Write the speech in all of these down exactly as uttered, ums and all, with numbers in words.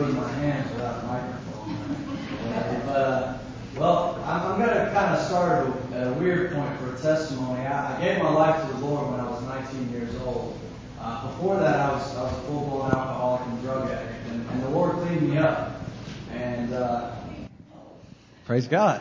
move my hands without a microphone. But, uh, well, I'm, I'm going to kind of start at a, a weird point for a testimony. I, I gave my life to the Lord when I was nineteen years old. Uh, before that, I was I was a full-blown alcoholic and drug addict, and, and the Lord cleaned me up. And uh, praise God.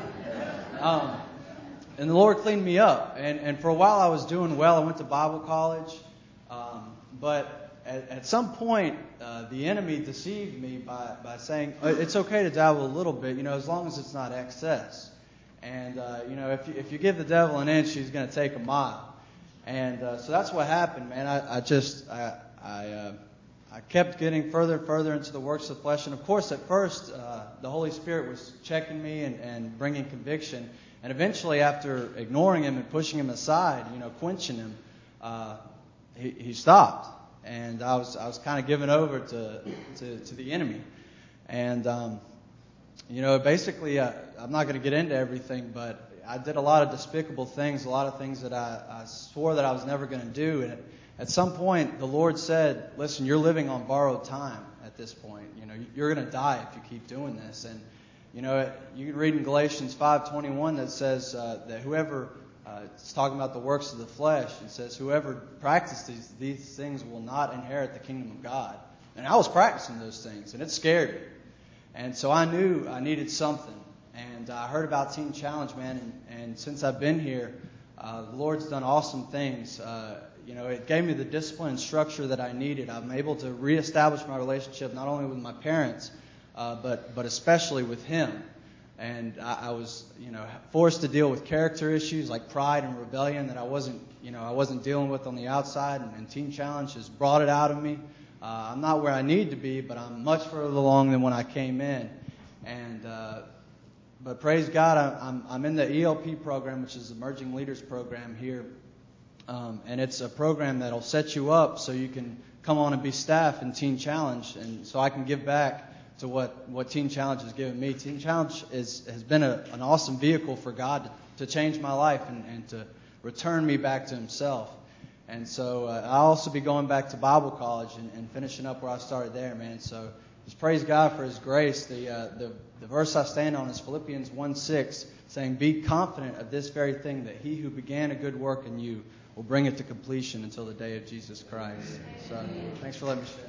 Um, and the Lord cleaned me up. And, and for a while, I was doing well. I went to Bible college, um, but At, at some point, uh, the enemy deceived me by, by saying, it's okay to dabble a little bit, you know, as long as it's not excess. And, uh, you know, if you, if you give the devil an inch, he's going to take a mile. And uh, so that's what happened, man. I, I just, I I, uh, I kept getting further and further into the works of the flesh. And, of course, at first, uh, the Holy Spirit was checking me and, and bringing conviction. And eventually, after ignoring him and pushing him aside, you know, quenching him, uh, he, he stopped. And I was I was kind of given over to, to, to the enemy. And, um, you know, basically, uh, I'm not going to get into everything, but I did a lot of despicable things, a lot of things that I, I swore that I was never going to do. And at some point, the Lord said, listen, you're living on borrowed time at this point. You know, you're going to die if you keep doing this. And, you know, you can read in Galatians five twenty-one that says uh, that whoever... Uh, it's talking about the works of the flesh. It says, whoever practices these things will not inherit the kingdom of God. And I was practicing those things, and it scared me. And so I knew I needed something. And I heard about Teen Challenge, man, and, and since I've been here, uh, the Lord's done awesome things. Uh, you know, it gave me the discipline and structure that I needed. I'm able to reestablish my relationship not only with my parents, uh, but but especially with Him. And I, I was, you know, forced to deal with character issues like pride and rebellion that I wasn't, you know, I wasn't dealing with on the outside. And, and Teen Challenge has brought it out of me. Uh, I'm not where I need to be, but I'm much further along than when I came in. And uh, but praise God, I, I'm I'm in the E L P program, which is the Emerging Leaders Program here, um, and it's a program that'll set you up so you can come on and be staff in Teen Challenge, and so I can give back to what, what Teen Challenge has given me. Teen Challenge is, has been a, an awesome vehicle for God to, to change my life and, and to return me back to Himself. And so uh, I'll also be going back to Bible college and, and finishing up where I started there, man. So just praise God for His grace. The, uh, the, the verse I stand on is Philippians one six, saying, be confident of this very thing, that He who began a good work in you will bring it to completion until the day of Jesus Christ. So thanks for letting me share.